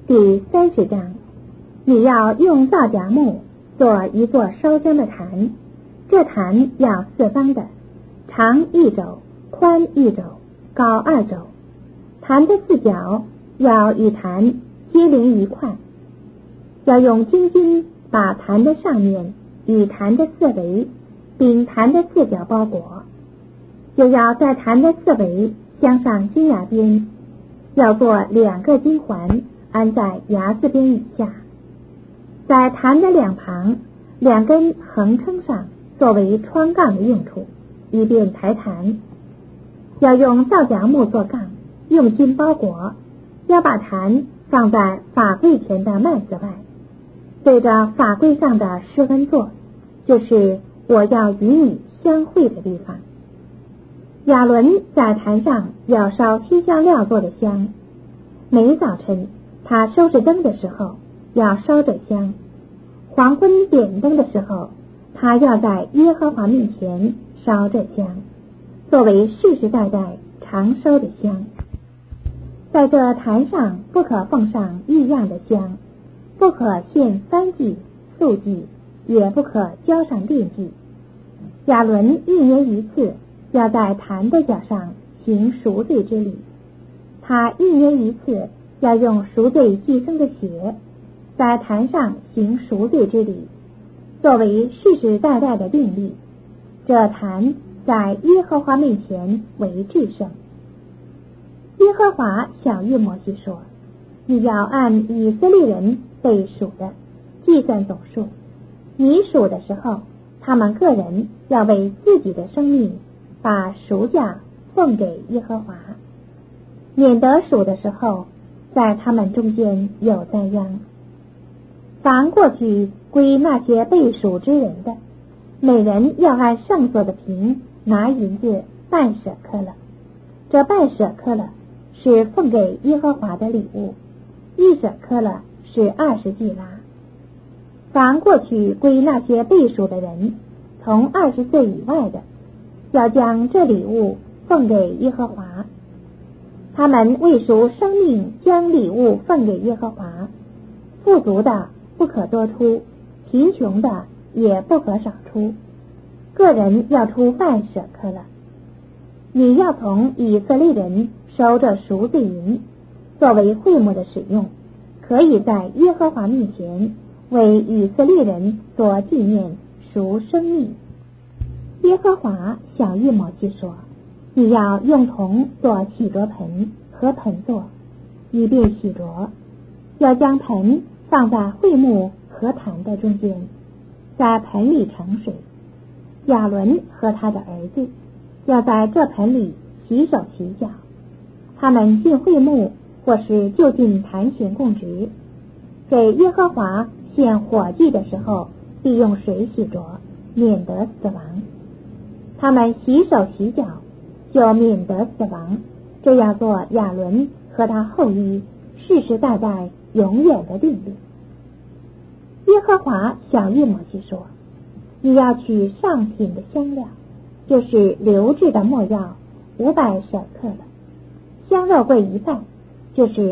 第30章，你要用皂荚木做一座烧香的坛，这坛要四方的，长1肘，宽1肘，高2肘。坛的4角要与坛接连一块，要用金筋把坛的上面与坛的四围并坛的4角包裹，又要在坛的4围镶上金牙边，要做2个金环安在牙字边以下，在坛的两旁2根横撑上作为窗杠的用处，以便抬坛。要用皂荚木做杠，用金包裹，要把坛放在法柜前的幔子外，对着法柜上的施恩座，就是我要与你相会的地方。亚伦在坛上要烧馨香料做的香，每早晨他收拾灯的时候要烧这香，黄昏点灯的时候他要在耶和华面前烧这香，作为世世代代常收的香。在这坛上不可奉上异样的香，不可献燔祭、素祭，也不可浇上奠祭。亚伦1年1次要在坛的脚上行赎罪之礼，他1年1次要用赎罪祭牲的血在坛上行赎罪之礼，作为世世代代的定例。这坛在耶和华面前为至圣。耶和华晓谕摩西说，你要按以色列人被数的计算总数，你数的时候，他们个人要为自己的生命把赎价奉给耶和华，免得数的时候在他们中间有灾殃。凡过去归那些被数之人的，每人要按上所的平拿银子半舍克勒，这半舍克勒是奉给耶和华的礼物，1舍克勒是20季拉。凡过去归那些被数的人，从20岁以外的，要将这礼物奉给耶和华。他们为赎生命将礼物奉给耶和华，富足的不可多出，贫穷的也不可少出，个人要出半舍克勒。你要从以色列人收这赎罪银，作为会幕的使用，可以在耶和华面前为以色列人所纪念赎生命。耶和华晓谕摩西说，你要用铜做洗濯盆和盆座，以便洗濯，要将盆放在会幕和坛的中间，在盆里盛水。亚伦和他的儿子要在这盆里洗手洗脚，他们进会幕或是就近坛前供职，给耶和华献火祭的时候必用水洗濯，免得死亡。他们洗手洗脚就免得死亡，这要做亚伦和他后裔世世代代永远的定例。耶和华晓谕摩西说，你要取上品的香料，就是流质的没药500舍克勒，香肉桂1瓣，就是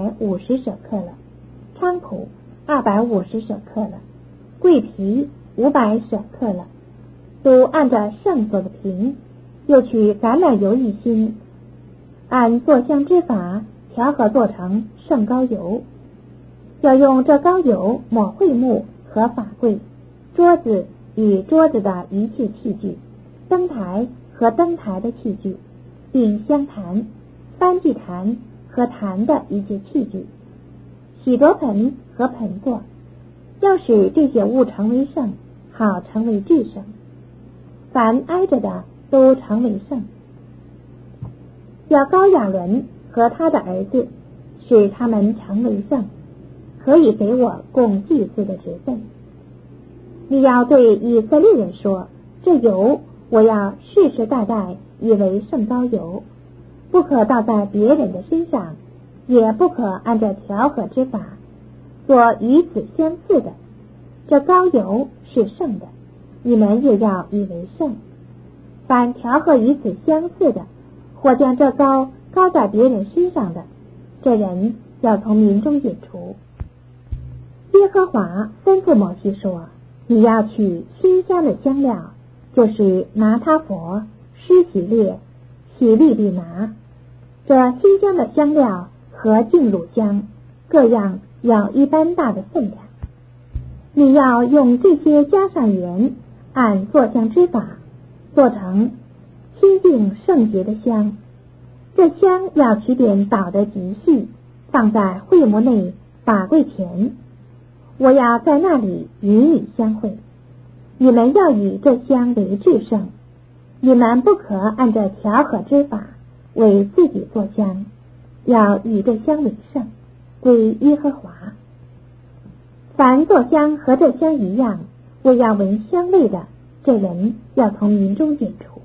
250舍克勒，菖蒲250舍克勒，桂皮500舍克勒，都按着圣所的平。又取橄榄油1斤，按做香之法调和做成圣膏油，要用这膏油抹会幕和法柜、桌子与桌子的一切器具，灯台和灯台的器具，并香坛、燔祭坛和坛的一切器具，洗濯盆和盆座，要使这些物成为圣，好成为至圣。凡挨着的都成为圣。要膏亚伦和他的儿子，使他们成为圣，可以给我供祭司的职分。你要对以色列人说，这油我要世世代代以为圣膏油，不可倒在别人的身上，也不可按照调和之法做与此相似的。这膏油是圣的，你们也要以为圣。凡调和与此相似的，或将这膏膏在别人身上的，这人要从民中剪除。耶和华吩咐摩西说，你要取馨香的香料，就是拿他佛、施洗列、洗利比拿，这馨香的香料和净乳香各样要一般大的分量。你要用这些加上盐，按做香之法做成清净圣洁的香。这香要取点捣得极细，放在会幕内法柜前，我要在那里与你相会。你们要以这香为至圣，你们不可按着调和之法为自己做香，要以这香为圣，归耶和华。凡做香和这香一样，为要闻香味的，这人要从民中剪除。